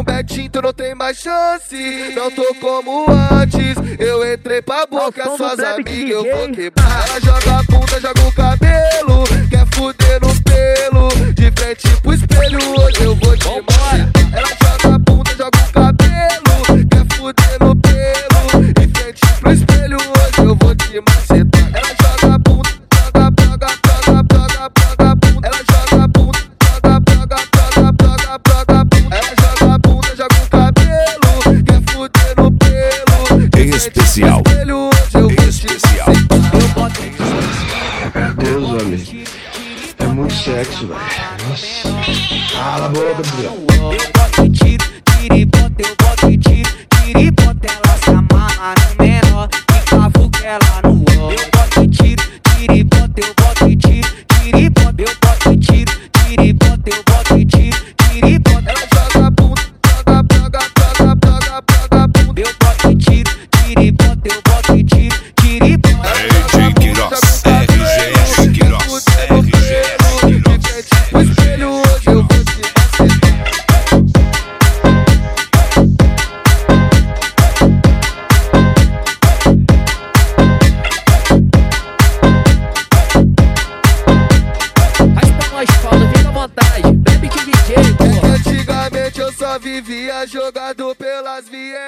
um Betinho, tu não tem mais chance. Não tô como antes, eu entrei pra boca, suas amigas eu vou quebrar. Ela joga a bunda, joga o cabelo, quer fuder no pelo, de frente pro espelho, hoje eu vou te matar. Ela joga a bunda, joga o cabelo, quer fuder no pelo, de frente pro espelho, hoje eu vou te macetar. Ela joga a bunda, joga a bunda, ela joga a bunda, joga a bunda, ela joga a bunda, joga o cabelo, quer fuder no pelo, em especial, em especial. Meu Deus, homem, é muito sexo, velho. Nossa, cala a boca, Gabriel. Eu boto tiro, tiro e bota, eu boto tiro, tiro e bota, ela se amarra no menor e cavuca ela no ó. Eu boto tiro, tiro e bota, eu boto tiro, tiro e bota, eu boto tiro, tiro e bota, eu boto tiro, tiro e bota. Ela joga a bunda, joga a bunda. Eu boto tiro, tiro e bota, eu boto tiro, tiro e bota. RG Queiroz, RG Queiroz, O espelho hoje eu vou te macetar. Raspa nós, Paulo, fica à vontade. Bebe que DJ, porra. Antigamente eu só vivia jogado pelas vielas.